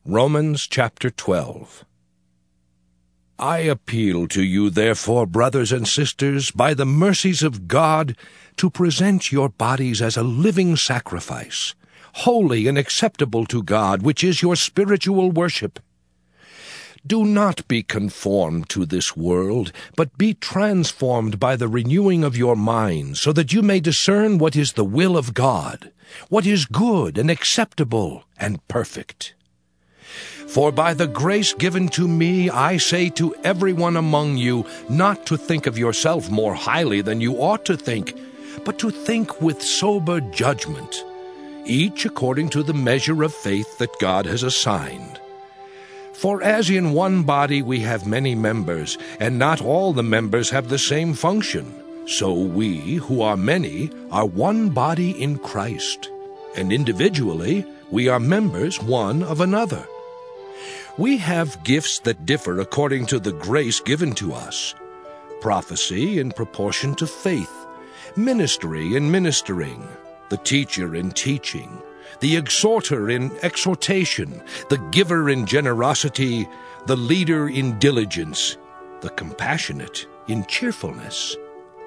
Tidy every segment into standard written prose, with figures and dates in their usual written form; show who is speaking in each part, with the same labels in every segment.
Speaker 1: Romans chapter 12. I appeal to you, therefore, brothers and sisters, by the mercies of God, to present your bodies as a living sacrifice, holy and acceptable to God, which is your spiritual worship. Do not be conformed to this world, but be transformed by the renewing of your mind, so that you may discern what is the will of God, what is good and acceptable and perfect. For by the grace given to me, I say to everyone among you, not to think of yourself more highly than you ought to think, but to think with sober judgment, each according to the measure of faith that God has assigned. For as in one body we have many members, and not all the members have the same function, so we, who are many, are one body in Christ, and individually we are members one of another. We have gifts that differ according to the grace given to us. Prophecy in proportion to faith, ministry in ministering, the teacher in teaching, the exhorter in exhortation, the giver in generosity, the leader in diligence, the compassionate in cheerfulness.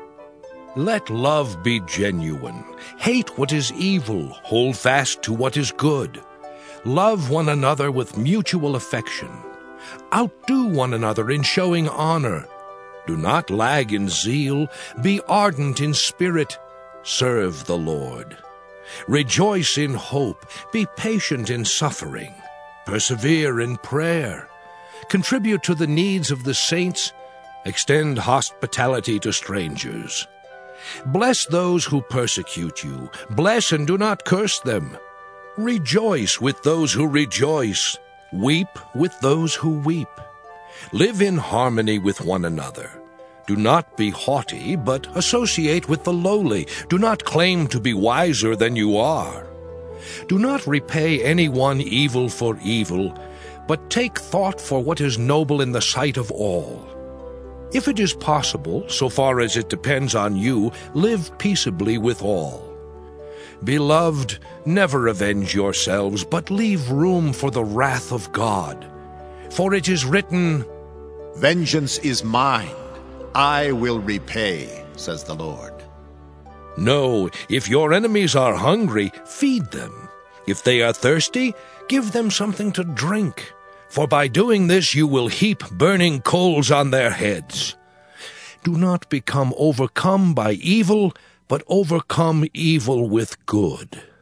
Speaker 1: Let love be genuine. Hate what is evil. Hold fast to what is good. Love one another with mutual affection. Outdo one another in showing honor. Do not lag in zeal. Be ardent in spirit. Serve the Lord. Rejoice in hope. Be patient in suffering. Persevere in prayer. Contribute to the needs of the saints. Extend hospitality to strangers. Bless those who persecute you. Bless and do not curse them. Rejoice with those who rejoice. Weep with those who weep. Live in harmony with one another. Do not be haughty, but associate with the lowly. Do not claim to be wiser than you are. Do not repay anyone evil for evil, but take thought for what is noble in the sight of all. If it is possible, so far as it depends on you, live peaceably with all. Beloved, never avenge yourselves, but leave room for the wrath of God. For it is written,
Speaker 2: "Vengeance is mine, I will repay, says the Lord."
Speaker 1: No, if your enemies are hungry, feed them. If they are thirsty, give them something to drink. For by doing this you will heap burning coals on their heads. Do not become overcome by evil, but overcome evil with good.